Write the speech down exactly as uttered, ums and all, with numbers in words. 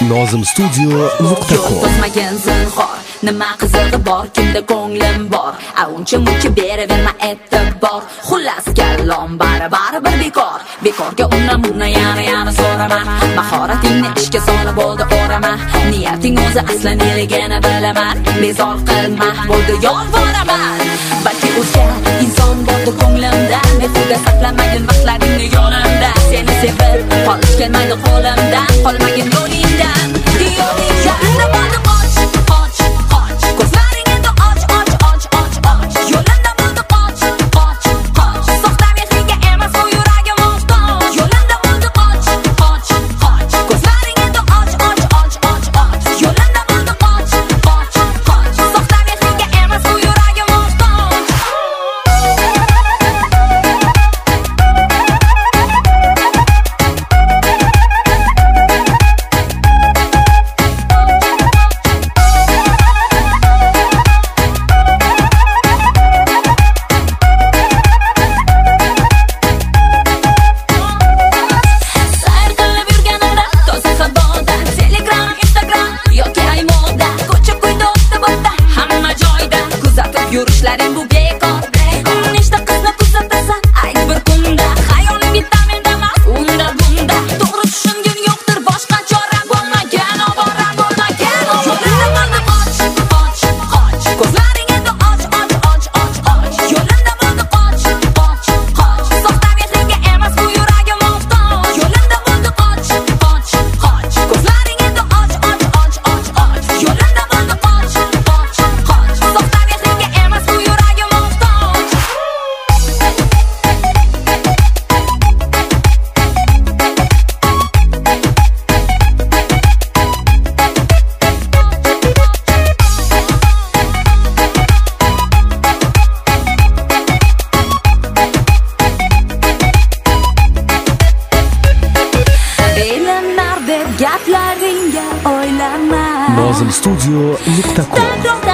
nozim studio nuqta com. To'smagin zinhor, nima qizig'i bor, kimda ko'nglim bor, auncha muncha beraverma e'tibor. Xullas kallom bari-bari bir bekor, bekorga unna munna yana yana so'rama. Mahoratingni ishga solib bo'ldi o'rama, niyating o'zi aslan neligini bilaman. Bezor qilma, bo'ldi yolvoraman. Balki o'zga inson bo'ldi ko'nglimda, behuda saqlamagin vaqtlaringni yonimda. Seni sevib qolish kelmaydi qo'limdan, qolmagin yo'lingdan, yo'lingdan. Bo'ldi qoch, qoch, qoch, ko'zlaring endi och, och, och, och, och. Yo'limda bo'ldi qoch, qoch, qoch, soxta mehriga emas bu yuragim muhtoj. Yo'limda bo'ldi qoch, qoch, qoch, ko'zlaring endi och, och, och, och, och. Yo'limda bo'ldi qoch, qoch, qoch, soxta mehriga emas bu yuragim muhtoj. Yurishlaring bu bekor. Nechta qizni kuzatasan, ayt bir kunda. Xayoling vitaminda emas, unda bunda. To'g'ri tushungin yo'qdir, boshqa chora bo'lmagan, ovora bo'lmagan. Yo'limda bo'ldi qoch, qoch, qoch, ko'zlaring endi och, och, och, och, och. Yo'limda bo'ldi qoch, qoch, qoch, soxta mehriga emas bu yuragim muhtoj. Yo'limda bo'ldi qoch, qoch, qoch, ko'zlaring endi och, och, och, och, och. Yo'limda bo'ldi qoch, qoch, qoch, soxta mehriga emas bu yuragim muhtoj. Bilimlar deb gaplaringga o'ylama. nozim studio nuqta com.